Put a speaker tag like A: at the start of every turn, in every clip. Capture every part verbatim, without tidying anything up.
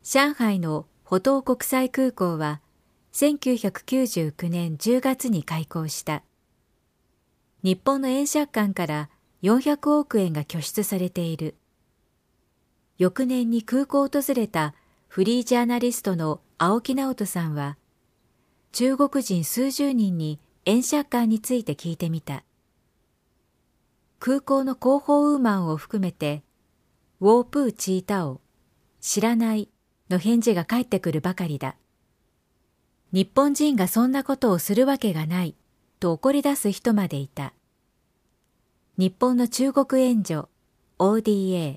A: 上海の浦東国際空港はせんきゅうひゃくきゅうじゅうきゅうねんじゅうがつに開港した。日本の円借款からよんひゃくおくえんが拠出されている。翌年に空港を訪れたフリージャーナリストの青木直人さんは、中国人数十人に円借款について聞いてみた。空港の広報ウーマンを含めて、ウォープーチータオ、知らないの返事が返ってくるばかりだ。日本人がそんなことをするわけがないと怒り出す人までいた。日本の中国援助 オーディーエー。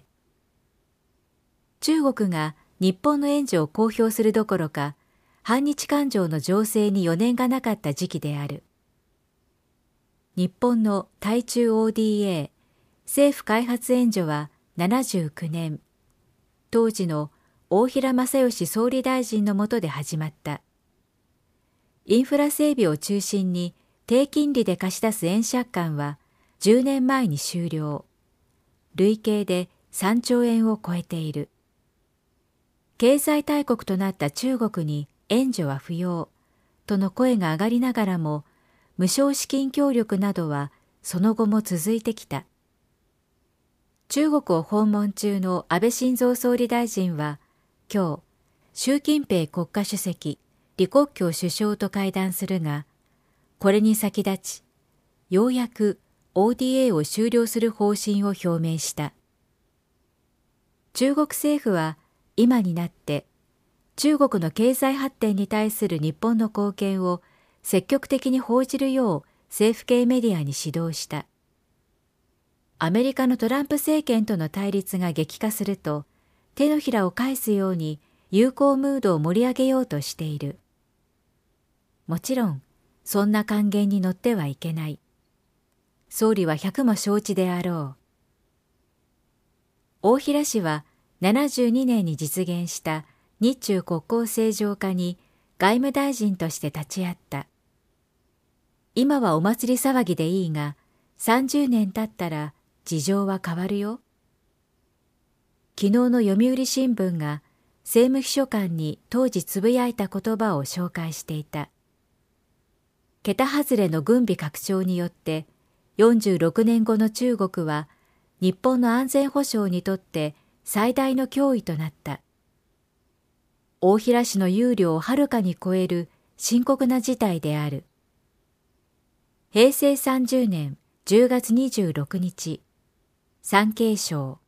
A: 中国が日本の援助を公表するどころか、反日感情の醸成に余念がなかった時期である。日本の対中 オーディーエー、政府開発援助はななじゅうきゅうねん、当時の大平正芳総理大臣の下で始まった。インフラ整備を中心に低金利で貸し出す円借款はじゅうねんまえに終了。累計でさんちょうえんを超えている。経済大国となった中国に援助は不要との声が上がりながらも、無償資金協力などはその後も続いてきた。中国を訪問中の安倍晋三総理大臣は今日、習近平国家主席、李克強首相と会談するが、これに先立ち、ようやく オーディーエー を終了する方針を表明した。中国政府は今になって中国の経済発展に対する日本の貢献を積極的に報じるよう政府系メディアに指導した。アメリカのトランプ政権との対立が激化すると、手のひらを返すように友好ムードを盛り上げようとしている。もちろん、そんな還元に乗ってはいけない。総理は百も承知であろう。大平氏はななじゅうにねんに実現した日中国交正常化に外務大臣として立ち会った。今はお祭り騒ぎでいいが、さんじゅうねん経ったら事情は変わるよ。昨日の読売新聞が政務秘書官に当時つぶやいた言葉を紹介していた。桁外れの軍備拡張によってよんじゅうろくねんごの中国は日本の安全保障にとって最大の脅威となった。大平氏の憂慮をはるかに超える深刻な事態である。へいせいさんじゅうねんじゅうがつにじゅうろくにち、産経省。